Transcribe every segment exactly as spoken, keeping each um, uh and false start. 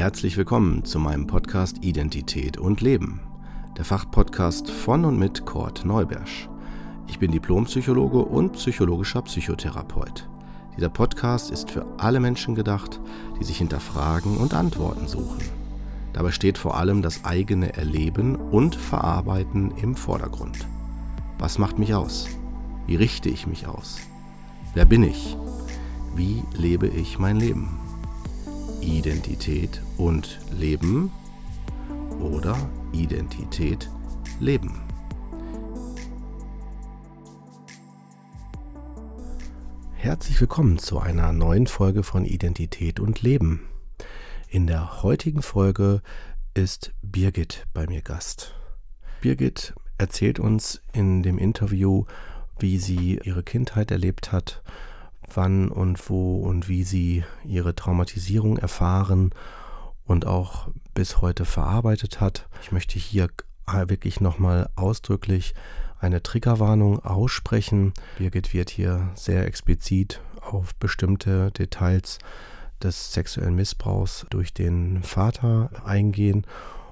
Herzlich willkommen zu meinem Podcast Identität und Leben, der Fachpodcast von und mit Kurt Neubersch. Ich bin Diplompsychologe und psychologischer Psychotherapeut. Dieser Podcast ist für alle Menschen gedacht, die sich hinterfragen und Antworten suchen. Dabei steht vor allem das eigene Erleben und Verarbeiten im Vordergrund. Was macht mich aus? Wie richte ich mich aus? Wer bin ich? Wie lebe ich mein Leben? Identität und Leben oder Identität leben? Herzlich willkommen zu einer neuen Folge von Identität und Leben. In der heutigen Folge ist Birgit bei mir Gast. Birgit erzählt uns in dem Interview, wie sie ihre Kindheit erlebt hat, wann und wo und wie sie ihre Traumatisierung erfahren und auch bis heute verarbeitet hat. Ich möchte hier wirklich nochmal ausdrücklich eine Triggerwarnung aussprechen. Birgit wird hier sehr explizit auf bestimmte Details des sexuellen Missbrauchs durch den Vater eingehen.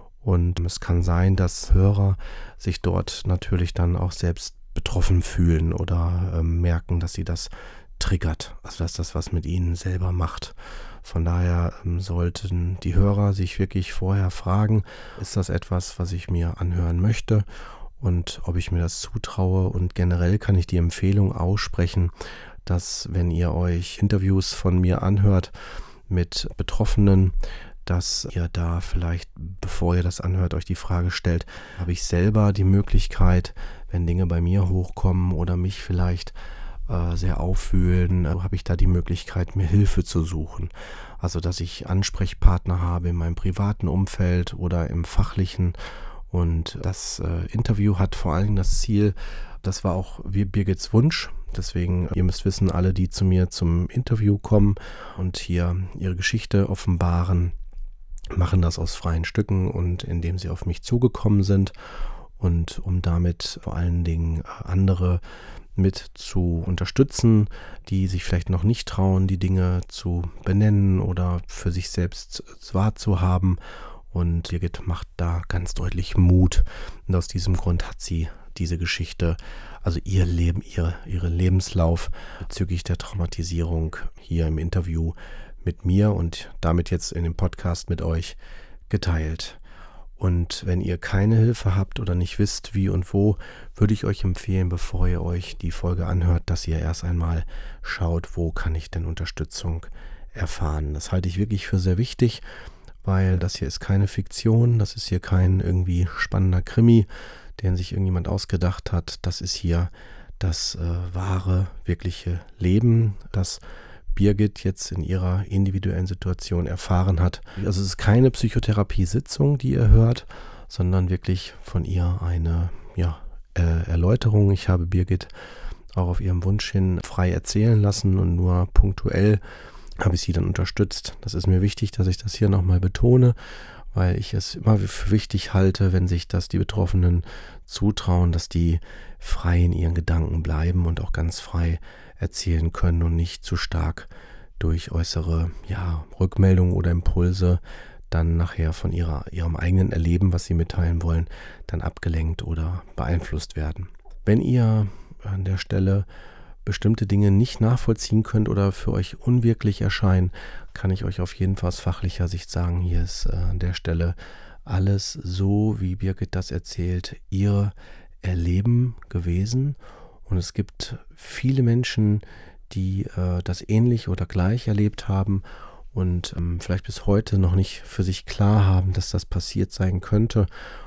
Und es kann sein, dass Hörer sich dort natürlich dann auch selbst betroffen fühlen oder äh, merken, dass sie das triggert, also dass das was mit ihnen selber macht. Von daher ähm, sollten die Hörer sich wirklich vorher fragen, ist das etwas, was ich mir anhören möchte und ob ich mir das zutraue. Und generell kann ich die Empfehlung aussprechen, dass wenn ihr euch Interviews von mir anhört mit Betroffenen, dass ihr da vielleicht, bevor ihr das anhört, euch die Frage stellt, habe ich selber die Möglichkeit, wenn Dinge bei mir hochkommen oder mich vielleicht äh, sehr aufwühlen, äh, habe ich da die Möglichkeit, mir Hilfe zu suchen. Also, dass ich Ansprechpartner habe in meinem privaten Umfeld oder im fachlichen. Und das äh, Interview hat vor allen Dingen das Ziel, das war auch Birgits Wunsch. Deswegen, ihr müsst wissen, alle, die zu mir zum Interview kommen und hier ihre Geschichte offenbaren, machen das aus freien Stücken und indem sie auf mich zugekommen sind und um damit vor allen Dingen andere mit zu unterstützen, die sich vielleicht noch nicht trauen, die Dinge zu benennen oder für sich selbst wahrzuhaben. Und Birgit macht da ganz deutlich Mut. Und aus diesem Grund hat sie diese Geschichte, also ihr Leben, ihre, ihren Lebenslauf bezüglich der Traumatisierung hier im Interview mit mir und damit jetzt in dem Podcast mit euch geteilt. Und wenn ihr keine Hilfe habt oder nicht wisst, wie und wo, würde ich euch empfehlen, bevor ihr euch die Folge anhört, dass ihr erst einmal schaut, wo kann ich denn Unterstützung erfahren. Das halte ich wirklich für sehr wichtig, weil das hier ist keine Fiktion, das ist hier kein irgendwie spannender Krimi, den sich irgendjemand ausgedacht hat. Das ist hier das äh, wahre, wirkliche Leben, das Birgit jetzt in ihrer individuellen Situation erfahren hat. Also es ist keine Psychotherapie-Sitzung, die ihr hört, sondern wirklich von ihr eine ja, äh, Erläuterung. Ich habe Birgit auch auf ihrem Wunsch hin frei erzählen lassen und nur punktuell habe ich sie dann unterstützt. Das ist mir wichtig, dass ich das hier nochmal betone, weil ich es immer für wichtig halte, wenn sich das die Betroffenen zutrauen, dass die frei in ihren Gedanken bleiben und auch ganz frei erzählen können und nicht zu stark durch äußere ja, Rückmeldungen oder Impulse dann nachher von ihrer, ihrem eigenen Erleben, was sie mitteilen wollen, dann abgelenkt oder beeinflusst werden. Wenn ihr an der Stelle bestimmte Dinge nicht nachvollziehen könnt oder für euch unwirklich erscheinen, kann ich euch auf jeden Fall aus fachlicher Sicht sagen, hier ist äh, an der Stelle alles so, wie Birgit das erzählt, ihr Erleben gewesen. Und es gibt viele Menschen, die äh, das ähnlich oder gleich erlebt haben und ähm, vielleicht bis heute noch nicht für sich klar haben, dass das passiert sein könnte.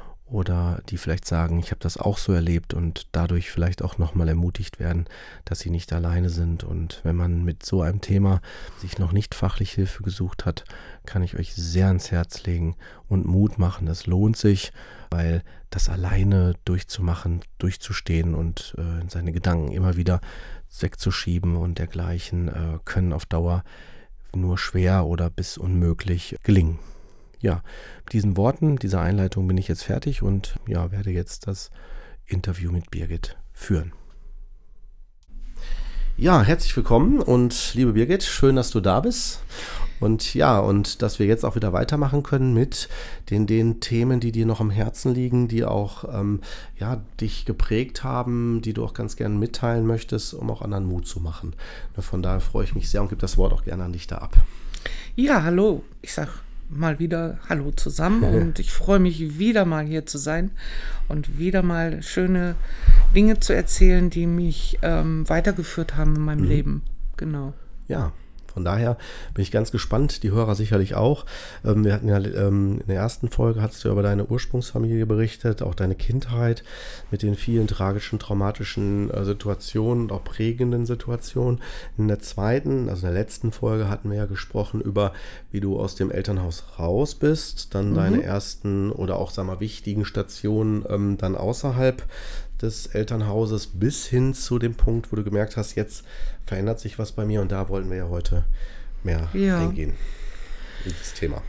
Oder die vielleicht sagen, ich habe das auch so erlebt und dadurch vielleicht auch nochmal ermutigt werden, dass sie nicht alleine sind. Und wenn man mit so einem Thema sich noch nicht fachlich Hilfe gesucht hat, kann ich euch sehr ans Herz legen und Mut machen. Es lohnt sich, weil das alleine durchzumachen, durchzustehen und äh, seine Gedanken immer wieder wegzuschieben und dergleichen, äh, können auf Dauer nur schwer oder bis unmöglich gelingen. Ja, mit diesen Worten, dieser Einleitung bin ich jetzt fertig und ja, werde jetzt das Interview mit Birgit führen. Ja, herzlich willkommen und liebe Birgit, schön, dass du da bist. Und ja, und dass wir jetzt auch wieder weitermachen können mit den, den Themen, die dir noch am Herzen liegen, die auch ähm, ja, dich geprägt haben, die du auch ganz gerne mitteilen möchtest, um auch anderen Mut zu machen. Von daher freue ich mich sehr und gebe das Wort auch gerne an dich da ab. Ja, hallo. Ich sag mal wieder Hallo zusammen und ich freue mich wieder mal hier zu sein und wieder mal schöne Dinge zu erzählen, die mich ähm, weitergeführt haben in meinem mhm. Leben. Genau. Ja. Von daher bin ich ganz gespannt, die Hörer sicherlich auch. Ähm, wir hatten ja ähm, in der ersten Folge hast du über deine Ursprungsfamilie berichtet, auch deine Kindheit mit den vielen tragischen, traumatischen äh, Situationen und auch prägenden Situationen. In der zweiten, also in der letzten Folge hatten wir ja gesprochen über, wie du aus dem Elternhaus raus bist, dann mhm. deine ersten oder auch, sag mal, wichtigen Stationen ähm, dann außerhalb des Elternhauses bis hin zu dem Punkt, wo du gemerkt hast, jetzt verändert sich was bei mir und da wollten wir ja heute mehr ja. eingehen in dieses Thema.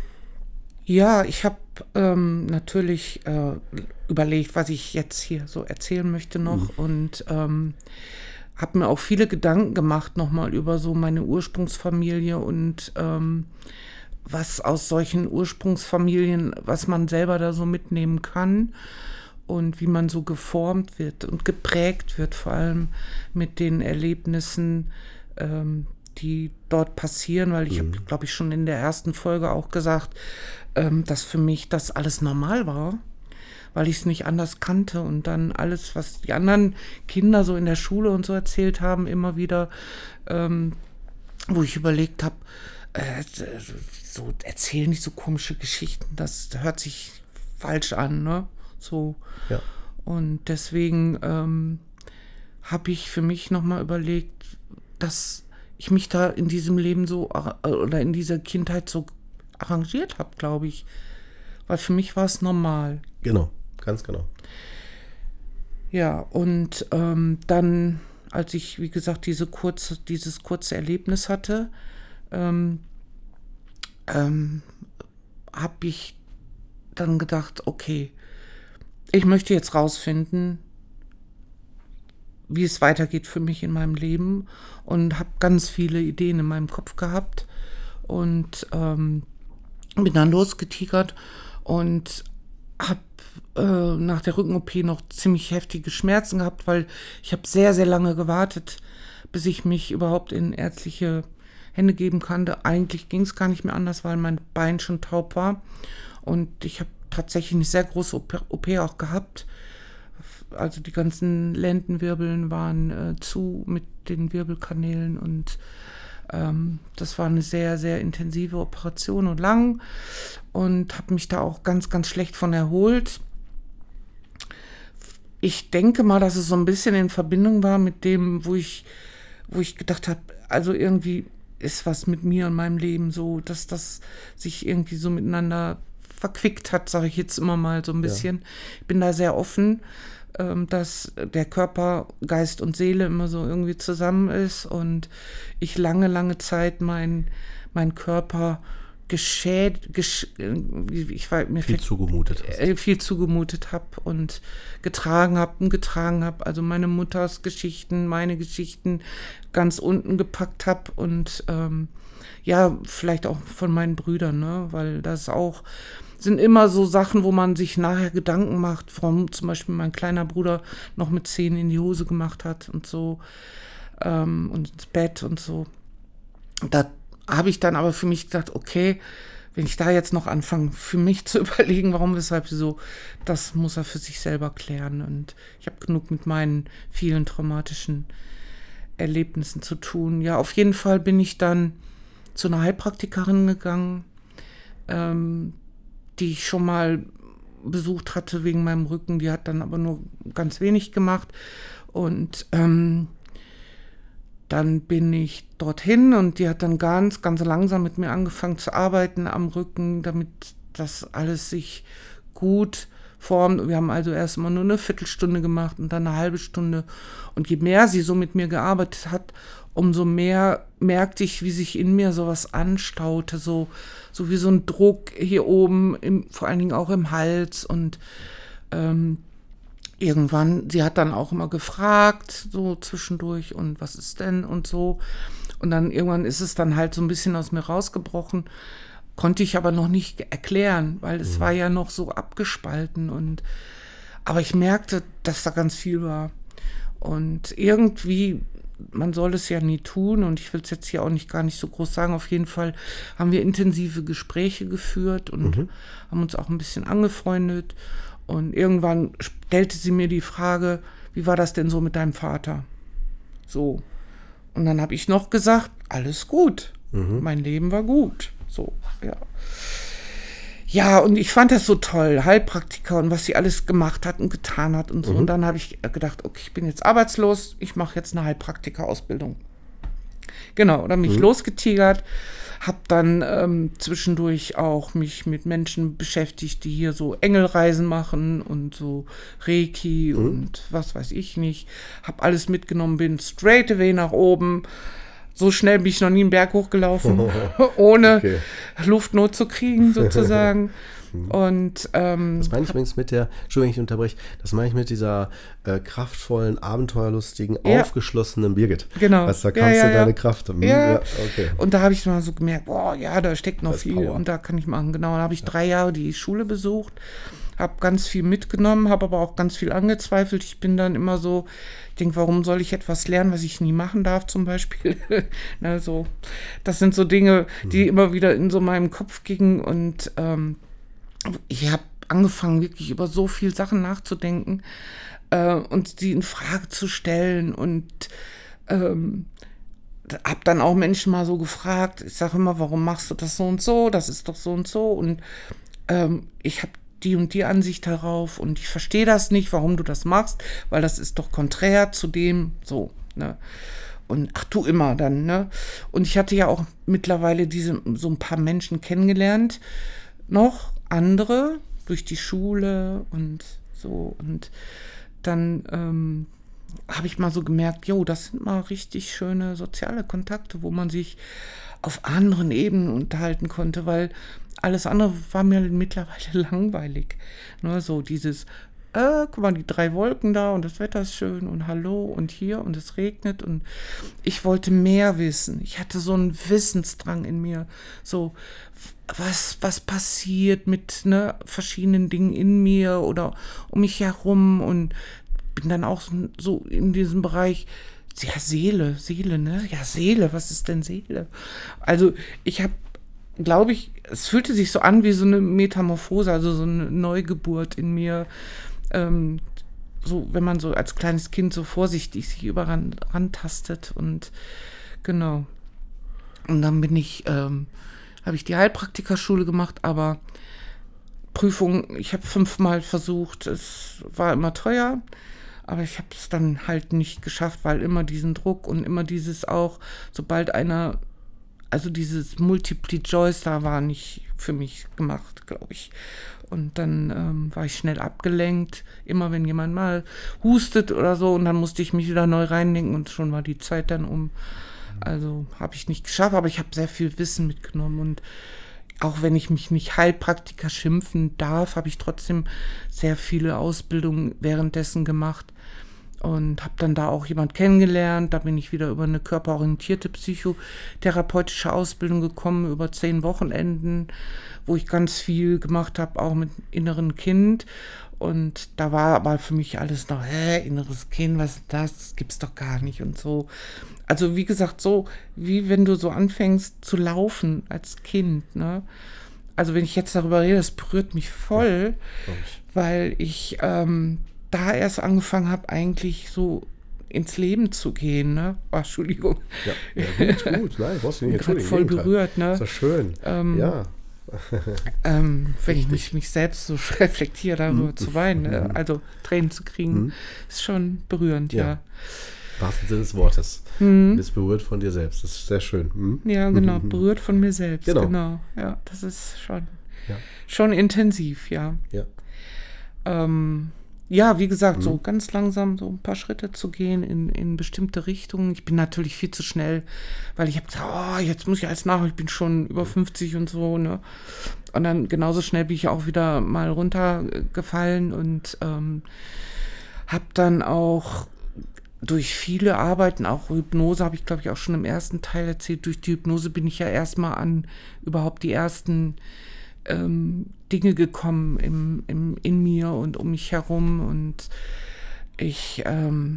Ja, ich habe ähm, natürlich äh, überlegt, was ich jetzt hier so erzählen möchte noch mhm. und ähm, habe mir auch viele Gedanken gemacht nochmal über so meine Ursprungsfamilie und ähm, was aus solchen Ursprungsfamilien, was man selber da so mitnehmen kann. Und wie man so geformt wird und geprägt wird, vor allem mit den Erlebnissen, ähm, die dort passieren, weil ich mhm. habe, glaube ich, schon in der ersten Folge auch gesagt, ähm, dass für mich das alles normal war, weil ich es nicht anders kannte und dann alles, was die anderen Kinder so in der Schule und so erzählt haben, immer wieder, ähm, wo ich überlegt habe, äh, so erzähl nicht so komische Geschichten, das hört sich falsch an, ne? So. Ja. Und deswegen ähm, habe ich für mich nochmal überlegt, dass ich mich da in diesem Leben so oder in dieser Kindheit so arrangiert habe, glaube ich. Weil für mich war es normal. Genau, ganz genau. Ja, und ähm, dann, als ich, wie gesagt, diese kurze, dieses kurze Erlebnis hatte, ähm, ähm, habe ich dann gedacht, okay, ich möchte jetzt rausfinden, wie es weitergeht für mich in meinem Leben und habe ganz viele Ideen in meinem Kopf gehabt und ähm, bin dann losgetigert und habe äh, nach der Rücken-O P noch ziemlich heftige Schmerzen gehabt, weil ich habe sehr, sehr lange gewartet, bis ich mich überhaupt in ärztliche Hände geben konnte. Eigentlich ging es gar nicht mehr anders, weil mein Bein schon taub war und ich habe tatsächlich eine sehr große O P auch gehabt. Also die ganzen Lendenwirbeln waren äh, zu mit den Wirbelkanälen und ähm, das war eine sehr, sehr intensive Operation und lang und habe mich da auch ganz, ganz schlecht von erholt. Ich denke mal, dass es so ein bisschen in Verbindung war mit dem, wo ich, wo ich gedacht habe, also irgendwie ist was mit mir und meinem Leben so, dass das sich irgendwie so miteinander verquickt hat, sage ich jetzt immer mal so ein bisschen. Ja. Ich bin da sehr offen, ähm, dass der Körper, Geist und Seele immer so irgendwie zusammen ist und ich lange, lange Zeit mein, mein Körper geschädigt, gesch, ich war, mir viel fällt, zugemutet hast. Äh, viel zugemutet habe und getragen habe und getragen habe. Also meine Mutters Geschichten, meine Geschichten ganz unten gepackt habe und ähm, ja, vielleicht auch von meinen Brüdern, ne, weil das auch sind immer so Sachen, wo man sich nachher Gedanken macht, warum zum Beispiel mein kleiner Bruder noch mit zehn in die Hose gemacht hat und so ähm, und ins Bett und so. Da habe ich dann aber für mich gedacht, okay, wenn ich da jetzt noch anfange, für mich zu überlegen, warum, weshalb, so, das muss er für sich selber klären. Und ich habe genug mit meinen vielen traumatischen Erlebnissen zu tun. Ja, auf jeden Fall bin ich dann zu einer Heilpraktikerin gegangen, ähm, die ich schon mal besucht hatte wegen meinem Rücken. Die hat dann aber nur ganz wenig gemacht. Und ähm, dann bin ich dorthin und die hat dann ganz, ganz langsam mit mir angefangen zu arbeiten am Rücken, damit das alles sich gut formt. Wir haben also erst mal nur eine Viertelstunde gemacht und dann eine halbe Stunde. Und je mehr sie so mit mir gearbeitet hat, umso mehr merkte ich, wie sich in mir sowas anstaute, so, so wie so ein Druck hier oben, im, vor allen Dingen auch im Hals. Und ähm, irgendwann, sie hat dann auch immer gefragt, so zwischendurch, und was ist denn und so. Und dann irgendwann ist es dann halt so ein bisschen aus mir rausgebrochen, konnte ich aber noch nicht erklären, weil es mhm. war ja noch so abgespalten. Und aber ich merkte, dass da ganz viel war. Und irgendwie, man soll es ja nie tun und ich will es jetzt hier auch nicht gar nicht so groß sagen, auf jeden Fall haben wir intensive Gespräche geführt und mhm. haben uns auch ein bisschen angefreundet. Und irgendwann stellte sie mir die Frage, wie war das denn so mit deinem Vater? So. Und dann habe ich noch gesagt, alles gut. Mhm. Mein Leben war gut. So, ja. Ja, und ich fand das so toll, Heilpraktiker und was sie alles gemacht hat und getan hat und so. Mhm. Und dann habe ich gedacht, okay, ich bin jetzt arbeitslos, ich mache jetzt eine Heilpraktiker-Ausbildung. Genau, dann bin ich mhm. losgetigert, habe dann ähm, zwischendurch auch mich mit Menschen beschäftigt, die hier so Engelreisen machen und so Reiki mhm. und was weiß ich nicht. Habe alles mitgenommen, bin straight away nach oben. So schnell bin ich noch nie einen Berg hochgelaufen, ohne okay. Luftnot zu kriegen, sozusagen. Und ähm, das meine ich übrigens mit der, Entschuldigung, ich unterbreche, das meine ich mit dieser äh, kraftvollen, abenteuerlustigen, ja. aufgeschlossenen Birgit. Genau. Also, da kannst ja, ja, du deine ja. Kraft. Hm, ja. ja okay. Und da habe ich mal so gemerkt, boah, ja, da steckt noch das viel Power. Und da kann ich machen. Genau, da habe ich ja. drei Jahre die Schule besucht, habe ganz viel mitgenommen, habe aber auch ganz viel angezweifelt. Ich bin dann immer so, ich denke, warum soll ich etwas lernen, was ich nie machen darf, zum Beispiel. Na, so. Das sind so Dinge, die mhm. immer wieder in so meinem Kopf gingen. Und ähm, ich habe angefangen, wirklich über so viele Sachen nachzudenken äh, und die in Frage zu stellen. Und ähm, habe dann auch Menschen mal so gefragt, ich sage immer, warum machst du das so und so? Das ist doch so und so. Und ähm, ich habe die und die Ansicht darauf und ich verstehe das nicht, warum du das machst, weil das ist doch konträr zu dem, so, ne? Und ach, du immer dann, ne? Und ich hatte ja auch mittlerweile diese, so ein paar Menschen kennengelernt, noch andere, durch die Schule und so. Und dann ähm, habe ich mal so gemerkt, jo, das sind mal richtig schöne soziale Kontakte, wo man sich auf anderen Ebenen unterhalten konnte, weil alles andere war mir mittlerweile langweilig. Ne, so dieses, äh, guck mal, die drei Wolken da und das Wetter ist schön und hallo und hier und es regnet und ich wollte mehr wissen. Ich hatte so einen Wissensdrang in mir, so was, was passiert mit ne, verschiedenen Dingen in mir oder um mich herum und bin dann auch so in diesem Bereich, ja, Seele, Seele, ne? Ja, Seele, was ist denn Seele? Also ich habe, glaube ich, es fühlte sich so an wie so eine Metamorphose, also so eine Neugeburt in mir. Ähm, so, wenn man so als kleines Kind so vorsichtig sich überall rantastet und genau. Und dann bin ich, ähm, habe ich die Heilpraktikerschule gemacht, aber Prüfung, ich habe fünfmal versucht, es war immer teuer. Aber ich habe es dann halt nicht geschafft, weil immer diesen Druck und immer dieses auch, sobald einer, also dieses Multiple Choice da war nicht für mich gemacht, glaube ich. Und dann ähm, war ich schnell abgelenkt, immer wenn jemand mal hustet oder so und dann musste ich mich wieder neu reindenken und schon war die Zeit dann um. Also habe ich nicht geschafft, aber ich habe sehr viel Wissen mitgenommen und auch wenn ich mich nicht Heilpraktiker schimpfen darf, habe ich trotzdem sehr viele Ausbildungen währenddessen gemacht und habe dann da auch jemand kennengelernt. Da bin ich wieder über eine körperorientierte psychotherapeutische Ausbildung gekommen, über zehn Wochenenden, wo ich ganz viel gemacht habe, auch mit inneren Kind. Und da war aber für mich alles noch, hä, inneres Kind, was ist das? Das gibt's doch gar nicht und so. Also wie gesagt, so wie wenn du so anfängst zu laufen als Kind, ne? Also wenn ich jetzt darüber rede, das berührt mich voll, ja, ich. weil ich ähm, da erst angefangen habe, eigentlich so ins Leben zu gehen, ne? Oh, Entschuldigung. Ja, ja gut, gut, nein, brauchst du nicht entschuldigen. Voll berührt, ne? Das ist schön, ähm, ja. ähm, wenn ich mich, mich selbst so reflektiere, darüber mhm. zu weinen, ne? Also Tränen zu kriegen, mhm. ist schon berührend, ja. ja. Im wahrsten Sinne des Wortes. Mhm. Du bist berührt von dir selbst. Das ist sehr schön. Mhm. Ja, genau. Mhm. Berührt von mir selbst. Genau. genau. Ja, das ist schon, ja. schon intensiv, ja. Ja. Ähm, ja, wie gesagt, mhm. so ganz langsam so ein paar Schritte zu gehen in, in bestimmte Richtungen. Ich bin natürlich viel zu schnell, weil ich habe gesagt, oh, jetzt muss ich alles nach, ich bin schon über fünfzig und so, ne? Und dann genauso schnell bin ich auch wieder mal runtergefallen und ähm, habe dann auch durch viele Arbeiten, auch Hypnose, habe ich glaube ich auch schon im ersten Teil erzählt, durch die Hypnose bin ich ja erstmal an überhaupt die ersten ähm, Dinge gekommen im, im, in mir und um mich herum. Und ich ähm,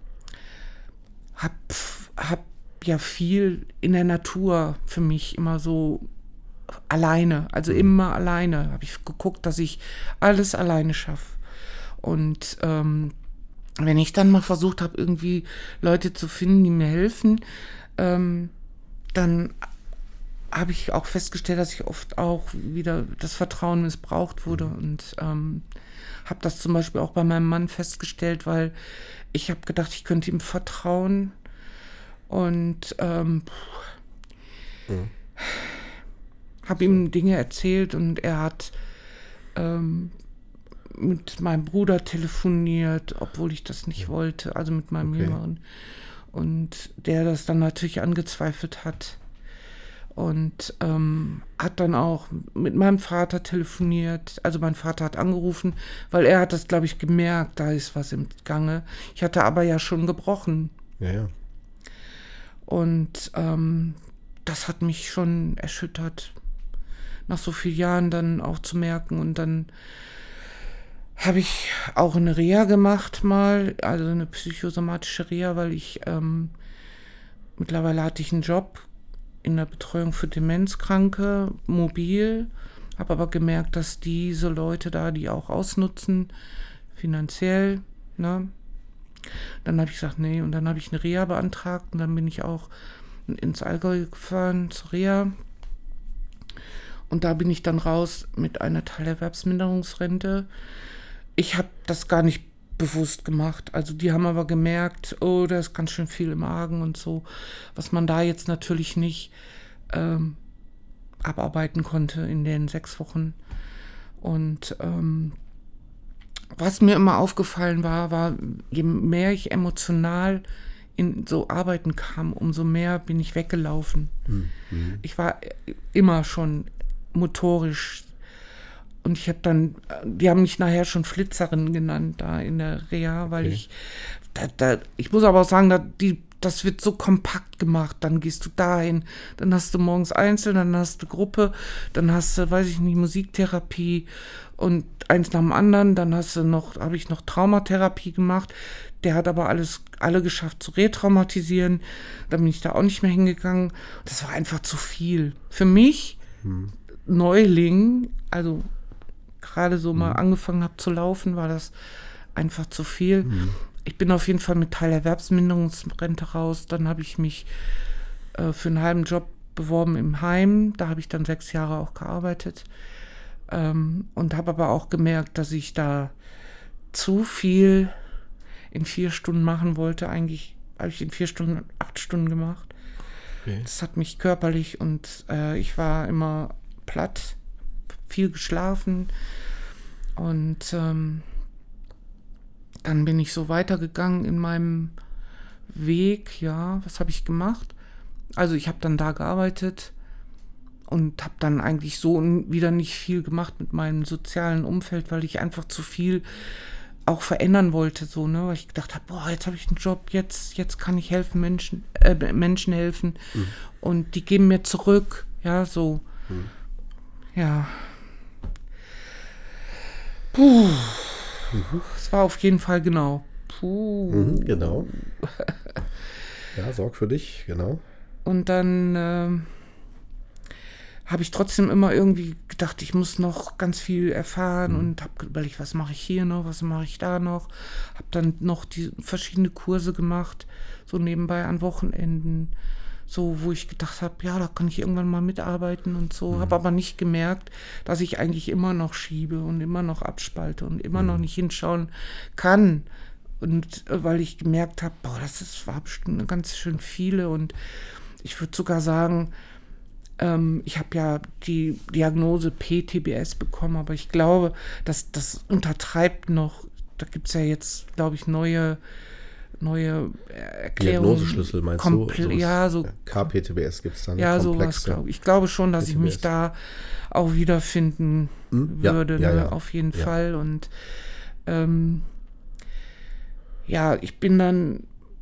habe hab ja viel in der Natur für mich immer so alleine, also immer alleine, habe ich geguckt, dass ich alles alleine schaffe. Und ähm, wenn ich dann mal versucht habe, irgendwie Leute zu finden, die mir helfen, ähm, dann habe ich auch festgestellt, dass ich oft auch wieder das Vertrauen missbraucht wurde. Mhm. Und ähm, habe das zum Beispiel auch bei meinem Mann festgestellt, weil ich habe gedacht, ich könnte ihm vertrauen. Und ähm, mhm. habe ihm Dinge erzählt und er hat ähm, mit meinem Bruder telefoniert, obwohl ich das nicht wollte, also mit meinem okay. Jüngeren. Und der das dann natürlich angezweifelt hat. Und ähm, hat dann auch mit meinem Vater telefoniert. Also mein Vater hat angerufen, weil er hat das, glaube ich, gemerkt, da ist was im Gange. Ich hatte aber ja schon gebrochen. Ja, ja. Und ähm, das hat mich schon erschüttert, nach so vielen Jahren dann auch zu merken. Und dann habe ich auch eine Reha gemacht mal, also eine psychosomatische Reha, weil ich ähm, mittlerweile hatte ich einen Job in der Betreuung für Demenzkranke, mobil, habe aber gemerkt, dass diese Leute da, die auch ausnutzen, finanziell, ne? Dann habe ich gesagt, nee, und dann habe ich eine Reha beantragt und dann bin ich auch ins Allgäu gefahren zur Reha. Und da bin ich dann raus mit einer Teilerwerbsminderungsrente. Ich habe das gar nicht bewusst gemacht. Also die haben aber gemerkt, oh, da ist ganz schön viel im Argen und so, was man da jetzt natürlich nicht ähm, abarbeiten konnte in den sechs Wochen. Und ähm, was mir immer aufgefallen war, war, je mehr ich emotional in so Arbeiten kam, umso mehr bin ich weggelaufen. Mhm. Ich war immer schon motorisch. Und ich habe dann, die haben mich nachher schon Flitzerin genannt da in der Reha, weil okay. ich, da, da, ich muss aber auch sagen, da, die, das wird so kompakt gemacht. Dann gehst du dahin, dann hast du morgens einzeln, dann hast du Gruppe, dann hast du, weiß ich nicht, Musiktherapie und eins nach dem anderen. Dann hast du noch, habe ich noch Traumatherapie gemacht. Der hat aber alles, alle geschafft zu retraumatisieren. Dann bin ich da auch nicht mehr hingegangen. Das war einfach zu viel. Für mich, hm. Neuling, also gerade so mal mhm. angefangen habe zu laufen, war das einfach zu viel. Mhm. Ich bin auf jeden Fall mit Teilerwerbsminderungsrente raus. Dann habe ich mich äh, für einen halben Job beworben im Heim. Da habe ich dann sechs Jahre auch gearbeitet. Ähm, und habe aber auch gemerkt, dass ich da zu viel in vier Stunden machen wollte. Eigentlich habe ich in vier Stunden, acht Stunden gemacht. Okay. Das hat mich körperlich und äh, ich war immer platt, viel geschlafen und ähm, dann bin ich so weitergegangen in meinem Weg, ja, was habe ich gemacht? Also ich habe dann da gearbeitet und habe dann eigentlich so wieder nicht viel gemacht mit meinem sozialen Umfeld, weil ich einfach zu viel auch verändern wollte, so, ne, weil ich gedacht habe, boah, jetzt habe ich einen Job, jetzt, jetzt kann ich helfen, Menschen, äh, Menschen helfen mhm. und die geben mir zurück, ja, so, mhm. ja. Puh. Mhm. Es war auf jeden Fall genau. Puh. Mhm, genau. Ja, sorg für dich, genau. Und dann ähm, habe ich trotzdem immer irgendwie gedacht, ich muss noch ganz viel erfahren mhm. und habe überlegt, was mache ich hier noch, was mache ich da noch. Habe dann noch die verschiedene Kurse gemacht, so nebenbei an Wochenenden. So, wo ich gedacht habe, ja, da kann ich irgendwann mal mitarbeiten und so. Mhm. Habe aber nicht gemerkt, dass ich eigentlich immer noch schiebe und immer noch abspalte und immer mhm. noch nicht hinschauen kann. Und äh, weil ich gemerkt habe, boah, das ist, war bestimmt ganz schön viele. Und ich würde sogar sagen, ähm, ich habe ja die Diagnose P T B S bekommen, aber ich glaube, dass das untertreibt noch. Da gibt es ja jetzt, glaube ich, neue neue Erklärungen. Diagnoseschlüssel meinst Komple- du? Ja, so. K P T B S gibt es dann. Ja, sowas, glaube ich. Ich glaube schon, dass P T B S. Ich mich da auch wiederfinden hm? würde, ja, ja, ne? ja. Auf jeden ja. Fall. Und ähm, ja, ich bin dann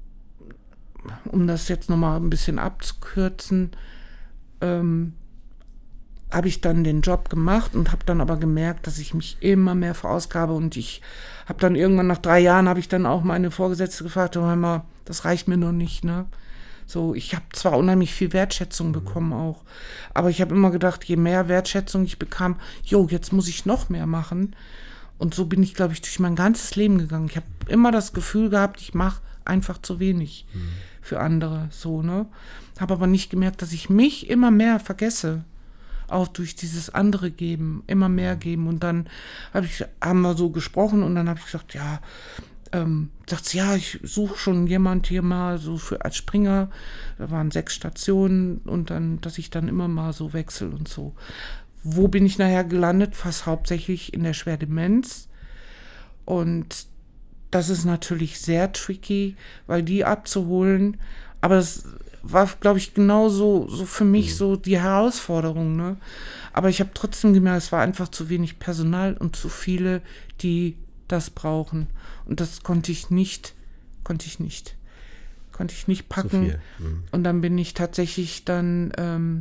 um das jetzt nochmal ein bisschen abzukürzen, ähm, habe ich dann den Job gemacht und habe dann aber gemerkt, dass ich mich immer mehr verausgabe und ich habe dann irgendwann nach drei Jahren habe ich dann auch meine Vorgesetzte gefragt, hör mal, das reicht mir noch nicht, ne? So, ich habe zwar unheimlich viel Wertschätzung bekommen auch, aber ich habe immer gedacht, je mehr Wertschätzung ich bekam, jo, jetzt muss ich noch mehr machen. Und so bin ich, glaube ich, durch mein ganzes Leben gegangen. Ich habe immer das Gefühl gehabt, ich mache einfach zu wenig mhm. für andere, so, ne? Habe aber nicht gemerkt, dass ich mich immer mehr vergesse. Auch durch dieses andere Geben, immer mehr geben. Und dann hab ich, haben wir so gesprochen und dann habe ich gesagt, ja, ähm, sagt sie, ja, ich suche schon jemand hier mal so für als Springer. Da waren sechs Stationen und dann, dass ich dann immer mal so wechsle und so. Wo bin ich nachher gelandet? Fast hauptsächlich in der Schwerdemenz. Und das ist natürlich sehr tricky, weil die abzuholen, aber das war, glaube ich, genauso so für mich so die Herausforderung, ne? Aber ich habe trotzdem gemerkt, es war einfach zu wenig Personal und zu viele, die das brauchen. Und das konnte ich nicht, konnte ich nicht, konnte ich nicht packen. Mhm. Und dann bin ich tatsächlich dann ähm,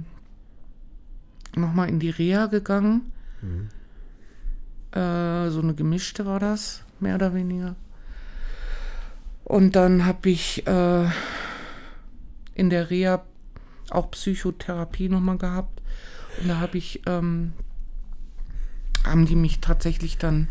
nochmal in die Reha gegangen. Mhm. Äh, so eine gemischte war das, mehr oder weniger. Und dann habe ich äh, in der Reha auch Psychotherapie nochmal gehabt. Und da habe ich, ähm, haben die mich tatsächlich dann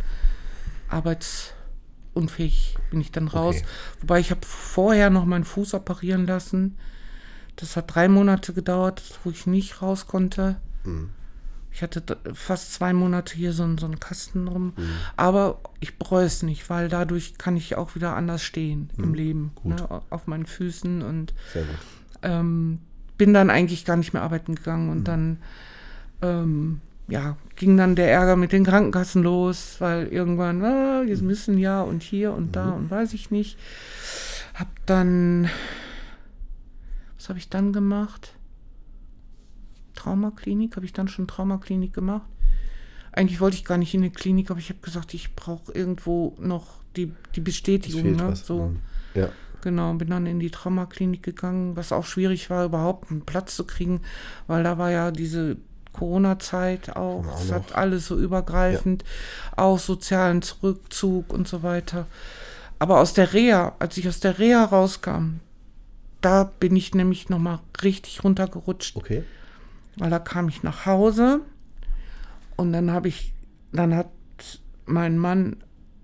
arbeitsunfähig, bin ich dann raus. Okay. Wobei ich habe vorher noch meinen Fuß operieren lassen. Das hat drei Monate gedauert, wo ich nicht raus konnte. Mhm. Ich hatte fast zwei Monate hier so, so einen Kasten rum. Mhm. Aber ich bereue es nicht, weil dadurch kann ich auch wieder anders stehen mhm. im Leben. Ne, auf meinen Füßen. Und ähm, bin dann eigentlich gar nicht mehr arbeiten gegangen. Und mhm. dann ähm, ja, ging dann der Ärger mit den Krankenkassen los, weil irgendwann, ah, jetzt müssen ja und hier und mhm. da und weiß ich nicht. Hab dann, was habe ich dann gemacht? Traumaklinik, habe ich dann schon Traumaklinik gemacht. Eigentlich wollte ich gar nicht in eine Klinik, aber ich habe gesagt, ich brauche irgendwo noch die, die Bestätigung. Ne? So, ja. Genau, bin dann in die Traumaklinik gegangen, was auch schwierig war, überhaupt einen Platz zu kriegen, weil da war ja diese Corona-Zeit auch, es hat alles so übergreifend, ja. Auch sozialen Rückzug und so weiter. Aber aus der Reha, als ich aus der Reha rauskam, da bin ich nämlich nochmal richtig runtergerutscht. Okay. Weil da kam ich nach Hause und dann habe ich, dann hat mein Mann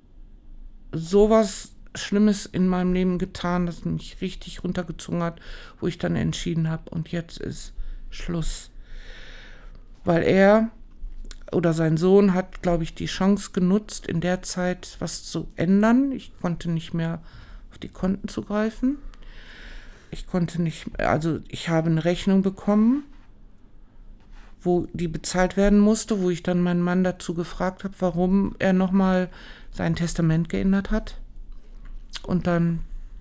sowas Schlimmes in meinem Leben getan, das mich richtig runtergezogen hat, wo ich dann entschieden habe, und jetzt ist Schluss. Weil er oder sein Sohn hat, glaube ich, die Chance genutzt, in der Zeit was zu ändern. Ich konnte nicht mehr auf die Konten zugreifen. Ich konnte nicht, also ich habe eine Rechnung bekommen, wo die bezahlt werden musste, wo ich dann meinen Mann dazu gefragt habe, warum er nochmal sein Testament geändert hat. Und dann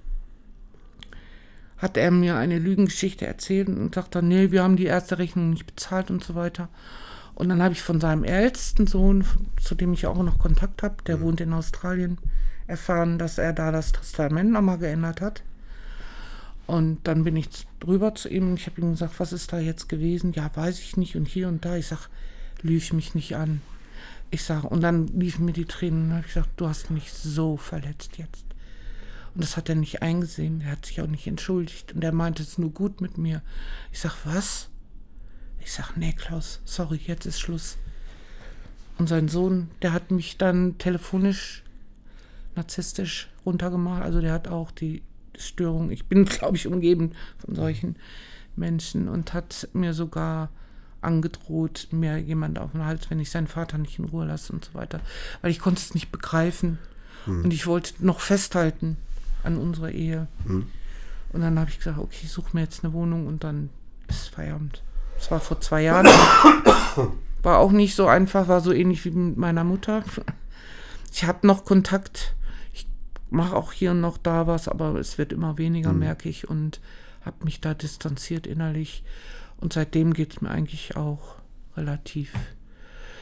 hat er mir eine Lügengeschichte erzählt und sagt dann, nee, wir haben die erste Rechnung nicht bezahlt und so weiter. Und dann habe ich von seinem ältesten Sohn, zu dem ich auch noch Kontakt habe, der mhm. wohnt in Australien, erfahren, dass er da das Testament nochmal geändert hat. Und dann bin ich drüber zu ihm und ich habe ihm gesagt, was ist da jetzt gewesen? Ja, weiß ich nicht und hier und da. Ich sage, lüg mich nicht an. Ich sage, und dann liefen mir die Tränen und dann habe ich gesagt, du hast mich so verletzt jetzt. Und das hat er nicht eingesehen, er hat sich auch nicht entschuldigt und er meinte es nur gut mit mir. Ich sage, was? Ich sage, nee, Klaus, sorry, jetzt ist Schluss. Und sein Sohn, der hat mich dann telefonisch narzisstisch runtergemacht, also der hat auch die Störung. Ich bin, glaube ich, umgeben von solchen Menschen und hat mir sogar angedroht, mir jemand auf den Hals, wenn ich seinen Vater nicht in Ruhe lasse und so weiter. Weil ich konnte es nicht begreifen. Hm. Und ich wollte noch festhalten an unserer Ehe. Hm. Und dann habe ich gesagt, okay, ich suche mir jetzt eine Wohnung und dann ist Feierabend. Das war vor zwei Jahren. War auch nicht so einfach, war so ähnlich wie mit meiner Mutter. Ich habe noch Kontakt, mache auch hier und noch da was, aber es wird immer weniger, mhm. merke ich, und habe mich da distanziert innerlich. Und seitdem geht es mir eigentlich auch relativ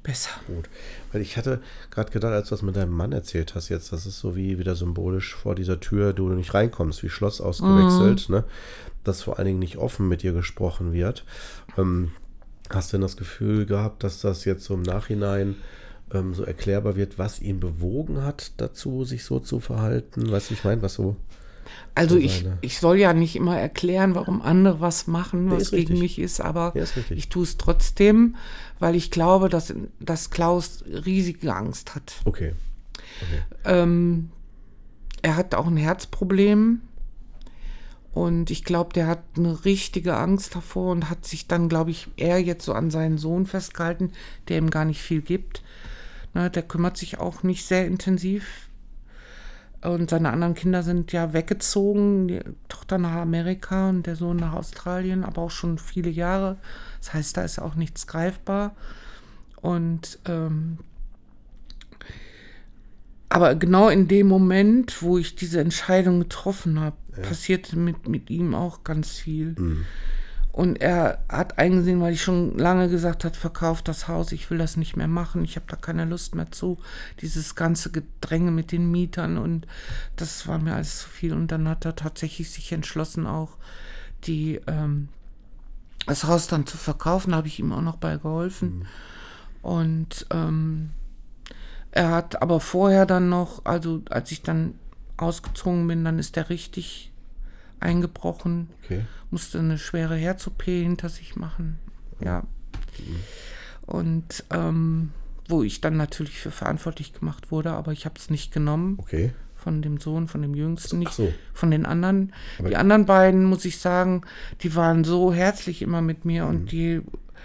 besser. Gut. Weil ich hatte gerade gedacht, als du das mit deinem Mann erzählt hast jetzt, das ist so wie wieder symbolisch vor dieser Tür, du nicht reinkommst, wie Schloss ausgewechselt, mhm. ne? Dass vor allen Dingen nicht offen mit dir gesprochen wird. Ähm, hast du denn das Gefühl gehabt, dass das jetzt so im Nachhinein ähm, so erklärbar wird, was ihn bewogen hat dazu, sich so zu verhalten? Weißt du, ich meine, was so... Also ich, ich soll ja nicht immer erklären, warum andere was machen, was nee, gegen mich ist, aber ja, ist ich tue es trotzdem, weil ich glaube, dass, dass Klaus riesige Angst hat. Okay. okay. Ähm, er hat auch ein Herzproblem und ich glaube, der hat eine richtige Angst davor und hat sich dann, glaube ich, eher jetzt so an seinen Sohn festgehalten, der ihm gar nicht viel gibt. Ne, der kümmert sich auch nicht sehr intensiv. Und seine anderen Kinder sind ja weggezogen, die Tochter nach Amerika und der Sohn nach Australien, aber auch schon viele Jahre. Das heißt, da ist auch nichts greifbar. Und ähm, aber genau in dem Moment, wo ich diese Entscheidung getroffen habe, ja. passierte mit, mit ihm auch ganz viel. Mhm. Und er hat eingesehen, weil ich schon lange gesagt habe, verkauft das Haus, ich will das nicht mehr machen, ich habe da keine Lust mehr zu. Dieses ganze Gedränge mit den Mietern und das war mir alles zu viel. Und dann hat er tatsächlich sich entschlossen, auch die ähm, das Haus dann zu verkaufen, da habe ich ihm auch noch bei geholfen. Mhm. Und ähm, er hat aber vorher dann noch, also als ich dann ausgezogen bin, dann ist er richtig eingebrochen, okay. musste eine schwere Herz-O P hinter sich machen, ja. Mhm. Und ähm, wo ich dann natürlich für verantwortlich gemacht wurde, aber ich habe es nicht genommen. Okay. Von dem Sohn, von dem Jüngsten, nicht so. Von den anderen. Aber die anderen beiden, muss ich sagen, die waren so herzlich immer mit mir mhm. und die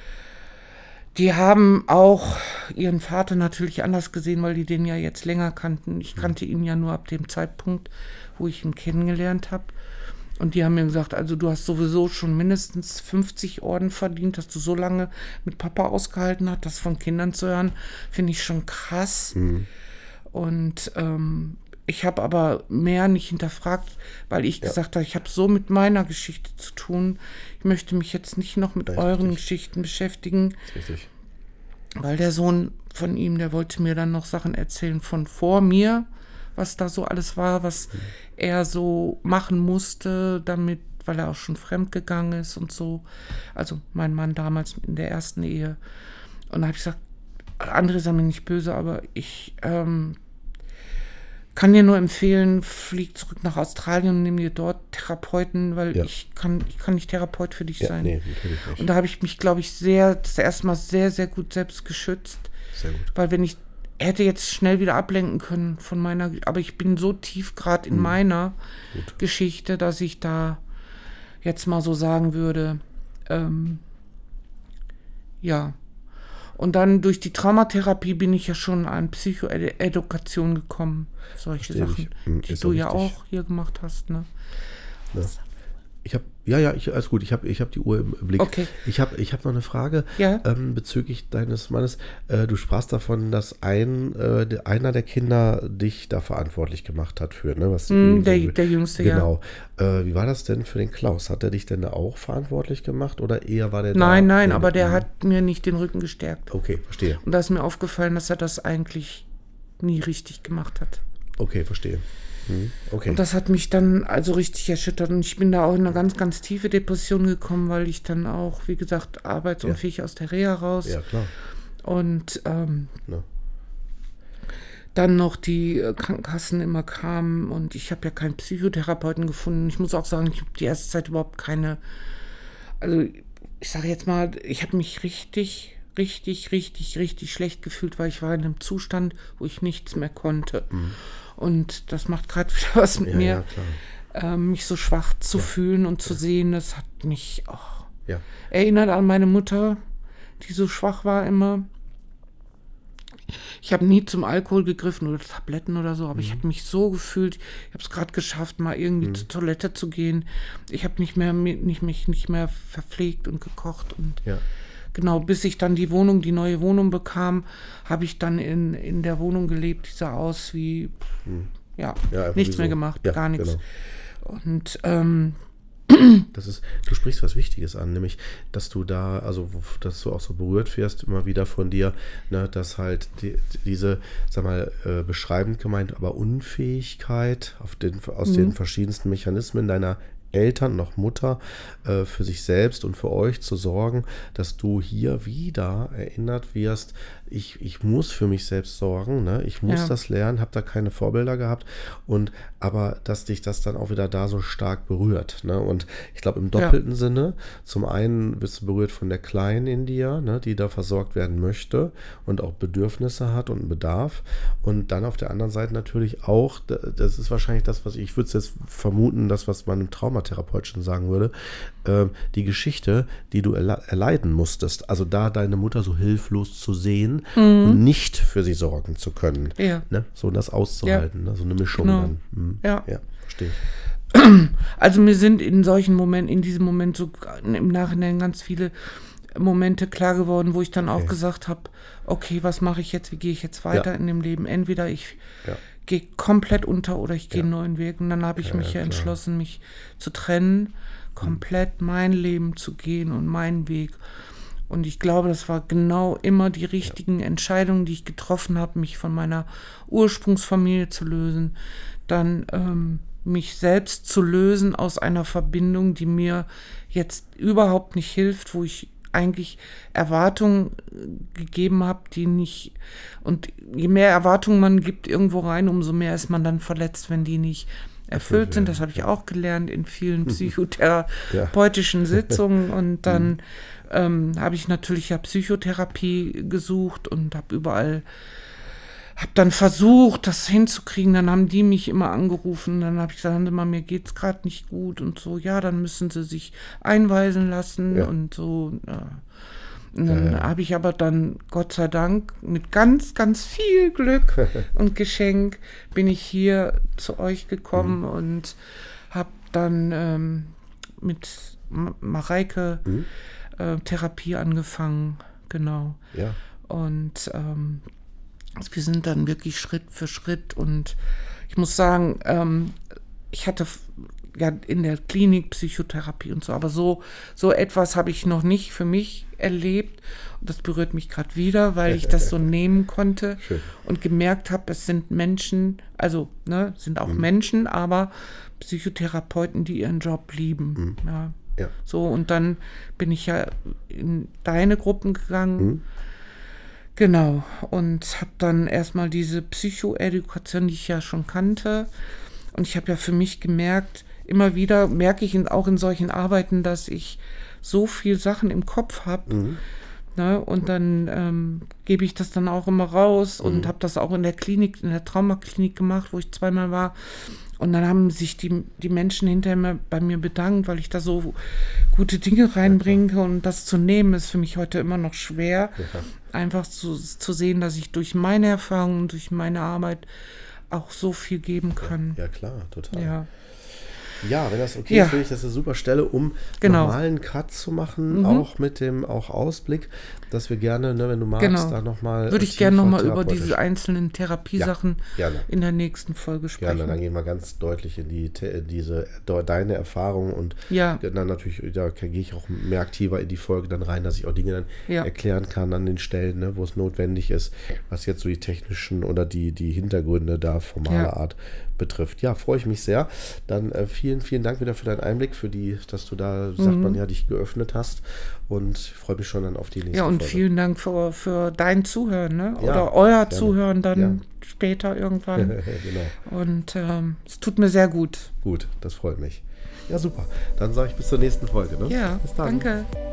Die haben auch ihren Vater natürlich anders gesehen, weil die den ja jetzt länger kannten. Ich kannte ihn ja nur ab dem Zeitpunkt, wo ich ihn kennengelernt habe. Und die haben mir gesagt, also du hast sowieso schon mindestens fünfzig Orden verdient, dass du so lange mit Papa ausgehalten hast, das von Kindern zu hören, finde ich schon krass. Mhm. Und ähm, ich habe aber mehr nicht hinterfragt, weil ich ja. gesagt habe, ich habe so mit meiner Geschichte zu tun. Ich möchte mich jetzt nicht noch mit Richtig. euren Geschichten beschäftigen. Richtig. Weil der Sohn von ihm, der wollte mir dann noch Sachen erzählen von vor mir, was da so alles war, was mhm. er so machen musste, damit, weil er auch schon fremdgegangen ist und so. Also mein Mann damals in der ersten Ehe. Und da habe ich gesagt, andere sind mir nicht böse, aber ich ähm, kann dir nur empfehlen, flieg zurück nach Australien und nimm dir dort Therapeuten, weil ja. ich kann ich kann nicht Therapeut für dich ja, sein. Nee, natürlich nicht. Und da habe ich mich, glaube ich, sehr, das erste Mal sehr, sehr gut selbst geschützt. Sehr gut. Weil wenn ich, hätte jetzt schnell wieder ablenken können von meiner, aber ich bin so tief gerade in hm. meiner gut. Geschichte, dass ich da jetzt mal so sagen würde, ähm, ja. Und dann durch die Traumatherapie bin ich ja schon an Psychoedukation gekommen. Solche Verstehe Sachen, hm, die du ja auch hier gemacht hast, ne? Ja. Ich habe, ja, ja, ich, alles gut, ich habe ich hab die Uhr im Blick. Okay. Ich habe ich hab noch eine Frage ja? ähm, bezüglich deines Mannes. Äh, du sprachst davon, dass ein, äh, de, einer der Kinder dich da verantwortlich gemacht hat für, ne? Was mm, der, der Jüngste, genau. ja. Genau. Äh, wie war das denn für den Klaus? Hat er dich denn da auch verantwortlich gemacht oder eher war der Nein, da? nein, Nee, aber der mhm. hat mir nicht den Rücken gestärkt. Okay, verstehe. Und da ist mir aufgefallen, dass er das eigentlich nie richtig gemacht hat. Okay, verstehe. Okay. Und das hat mich dann also richtig erschüttert und ich bin da auch in eine ganz, ganz tiefe Depression gekommen, weil ich dann auch, wie gesagt, arbeitsunfähig ja. aus der Reha raus. Ja, klar. Und ähm, ja. dann noch die Krankenkassen immer kamen und ich habe ja keinen Psychotherapeuten gefunden. Ich muss auch sagen, ich habe die erste Zeit überhaupt keine, also ich sage jetzt mal, ich habe mich richtig, richtig, richtig, richtig schlecht gefühlt, weil ich war in einem Zustand, wo ich nichts mehr konnte. Mhm. Und das macht gerade wieder was mit ja, mir, ja, äh, mich so schwach zu ja. fühlen und zu ja. sehen. Das hat mich auch ja. erinnert an meine Mutter, die so schwach war immer. Ich habe nie zum Alkohol gegriffen oder Tabletten oder so, aber mhm. ich habe mich so gefühlt, ich habe es gerade geschafft, mal irgendwie mhm. zur Toilette zu gehen. Ich habe nicht mehr, nicht, mich nicht mehr verpflegt und gekocht und ja. Genau, bis ich dann die Wohnung, die neue Wohnung bekam, habe ich dann in, in der Wohnung gelebt, die sah aus wie, hm. ja, ja nichts mehr gemacht, ja, gar nichts. Genau. Und ähm, Das ist, du sprichst was Wichtiges an, nämlich, dass du da, also dass du auch so berührt wirst, immer wieder von dir, ne, dass halt die, diese, sag mal, äh, beschreibend gemeint, aber Unfähigkeit auf den, aus mhm. den verschiedensten Mechanismen deiner Eltern, noch Mutter, äh, für sich selbst und für euch zu sorgen, dass du hier wieder erinnert wirst, ich, ich muss für mich selbst sorgen, ne? Ich muss ja. das lernen, habe da keine Vorbilder gehabt und aber dass dich das dann auch wieder da so stark berührt, ne? Und ich glaube im doppelten ja. Sinne, zum einen wirst du berührt von der Kleinen in dir, ne? Die da versorgt werden möchte und auch Bedürfnisse hat und einen Bedarf und dann auf der anderen Seite natürlich auch, das ist wahrscheinlich das, was ich, ich würde es jetzt vermuten, das, was man im Traumatherapeut schon sagen würde, äh, die Geschichte, die du erle- erleiden musstest, also da deine Mutter so hilflos zu sehen, Mhm. und nicht für sie sorgen zu können. Ja. Ne? So das auszuhalten, ja. ne? So eine Mischung genau. dann. Mhm. Ja. ja, verstehe ich. Also mir sind in solchen Momenten, in diesem Moment so im Nachhinein ganz viele Momente klar geworden, wo ich dann okay. auch gesagt habe, okay, was mache ich jetzt, wie gehe ich jetzt weiter ja. in dem Leben? Entweder ich ja. gehe komplett unter oder ich gehe ja. einen neuen Weg. Und dann habe ich ja, mich ja entschlossen, mich zu trennen, komplett mhm. mein Leben zu gehen und meinen Weg. Und ich glaube, das war genau immer die richtigen ja. Entscheidungen, die ich getroffen habe, mich von meiner Ursprungsfamilie zu lösen, dann ähm, mich selbst zu lösen aus einer Verbindung, die mir jetzt überhaupt nicht hilft, wo ich eigentlich Erwartungen gegeben habe, die nicht, und je mehr Erwartungen man gibt irgendwo rein, umso mehr ist man dann verletzt, wenn die nicht erfüllt sind. Das habe ich auch gelernt in vielen psychotherapeutischen ja. Sitzungen und dann ähm, habe ich natürlich ja Psychotherapie gesucht und habe überall, habe dann versucht, das hinzukriegen. Dann haben die mich immer angerufen. Dann habe ich gesagt, immer, mir geht's gerade nicht gut und so. Ja, dann müssen sie sich einweisen lassen ja. und so. Ja. Und dann ja, ja. habe ich aber dann, Gott sei Dank, mit ganz, ganz viel Glück und Geschenk bin ich hier zu euch gekommen mhm. und habe dann ähm, mit Mareike mhm. äh, Therapie angefangen, genau. Ja. Und ähm, wir sind dann wirklich Schritt für Schritt und ich muss sagen, ähm, ich hatte ja in der Klinik Psychotherapie und so, aber so, so etwas habe ich noch nicht für mich erlebt und das berührt mich gerade wieder, weil ich das so nehmen konnte Schön. Und gemerkt habe, es sind Menschen, also ne, sind auch mhm. Menschen, aber Psychotherapeuten, die ihren Job lieben. Mhm. Ja. Ja. So, und dann bin ich ja in deine Gruppen gegangen, mhm. genau, und habe dann erstmal diese Psychoedukation, die ich ja schon kannte, und ich habe ja für mich gemerkt, immer wieder merke ich in, auch in solchen Arbeiten, dass ich so viel Sachen im Kopf habe. Mhm. Ne? Und dann ähm, gebe ich das dann auch immer raus mhm. und habe das auch in der Klinik, in der Traumaklinik gemacht, wo ich zweimal war. Und dann haben sich die, die Menschen hinterher bei mir bedankt, weil ich da so gute Dinge reinbringe. Ja, und das zu nehmen, ist für mich heute immer noch schwer. Ja. Einfach zu, zu sehen, dass ich durch meine Erfahrungen, durch meine Arbeit auch so viel geben kann. Ja, ja klar, total. Ja. Ja, wenn das okay ja. ist, finde ich das eine super Stelle, um genau. normalen Cut zu machen, mhm. auch mit dem auch Ausblick, dass wir gerne, ne, wenn du magst, genau. da nochmal würde ich gerne nochmal über diese einzelnen Therapiesachen ja, in der nächsten Folge sprechen. Gerne, dann gehen wir ganz deutlich in die diese deine Erfahrung und ja. dann natürlich, da gehe ich auch mehr aktiver in die Folge dann rein, dass ich auch Dinge dann ja. erklären kann an den Stellen, ne, wo es notwendig ist, was jetzt so die technischen oder die, die Hintergründe da formaler ja. Art betrifft. Ja, freue ich mich sehr. Dann äh, vielen, vielen Dank wieder für deinen Einblick, für die, dass du da, sagt mhm. man ja, dich geöffnet hast und ich freue mich schon dann auf die nächste Ja, und Folge. Vielen Dank für, für dein Zuhören, ne? Ja, oder euer gerne. Zuhören dann ja. später irgendwann. Genau. Und ähm, es tut mir sehr gut. Gut, das freut mich. Ja, super. Dann sage ich bis zur nächsten Folge. Ne? Ja, bis dann. Danke.